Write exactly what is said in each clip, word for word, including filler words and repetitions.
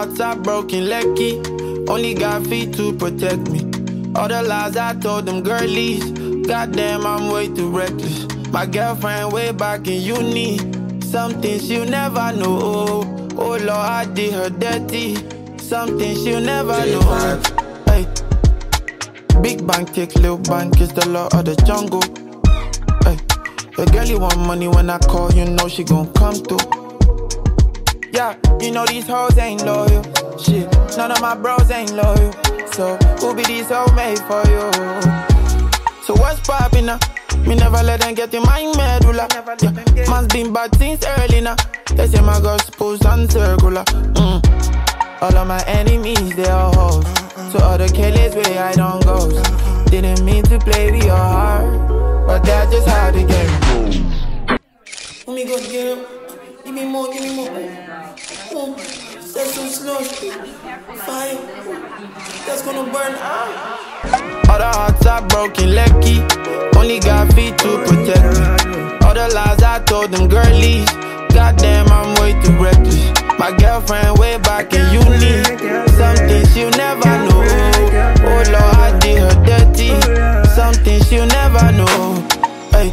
hearts are broken, Lekki. Only got feet to protect me. All the lies I told them girlies. Goddamn, I'm way too reckless. My girlfriend way back in uni. Something she'll never know. Oh Lord, I did her dirty. Something she'll never know. Hey. Big bank take little bank, it's the law of the jungle. Hey. The girlie want money when I call, you know she gon' come through. Yeah, you know these hoes ain't loyal. Shit, none of my bros ain't loyal. So who be these hoes made for you? So what's poppin' now? Me never let them get in my medulla. Yeah, man's been bad since early now. They say my gospel's uncircular. Mm. All of my enemies, they are hoes. So all the killers where I don't go. Didn't mean to play with your heart, but that's just how the game goes. Let me go get him. Give me more, give me more. Oh, set some slow. Fire. That's gonna burn out. All the hearts are broken, Lekki. Only got feet to protect me. All the lies I told them girlies. Goddamn, I'm way too reckless. My girlfriend way back in uni. Something she'll never know. Oh Lord, I did her dirty. Something she'll never know. Hey.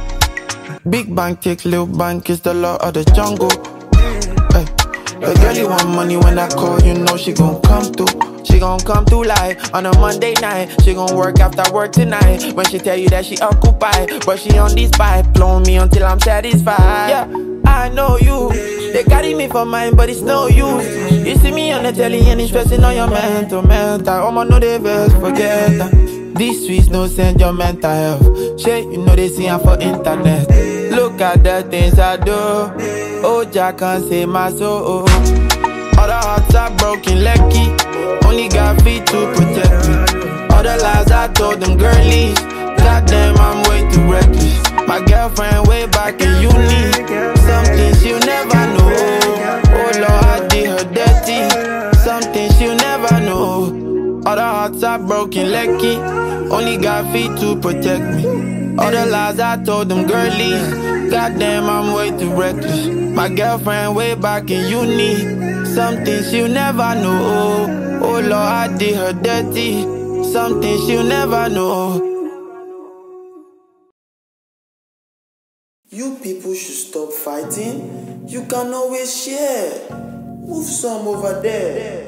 Big bank take little bank, it's the law of the jungle. Hey. The girlie want money when I call, you know she gon' come through. She gon' come through like on a Monday night. She gon' work after work tonight. When she tell you that she occupied, but she on this pipe, blowing me until I'm satisfied. Yeah, I know you. They carry me for mine, but it's no use. You see me on the telly and it's stressing on your mental, mental. I'ma know they best forget that. These streets no send your mental health. Shit, you know they see her for internet. Look at the things I do. Oh, Jack can't save my soul. All the hearts are broken, Lekki. Only got feet to protect me. All the lies I told them girlies. Goddamn, I'm way too reckless. My girlfriend way back in uni. Something she'll never know. Oh Lord, I did her dirty. Something she'll never know. All the hearts are broken, Lekki. Only got feet to protect me. All the lies I told them girlies. Goddamn, I'm way too reckless. My girlfriend way back in uni. Something she'll never know. Oh Lord, I did her dirty. Something she'll never know. You people should stop fighting. You can always share. Move some over there.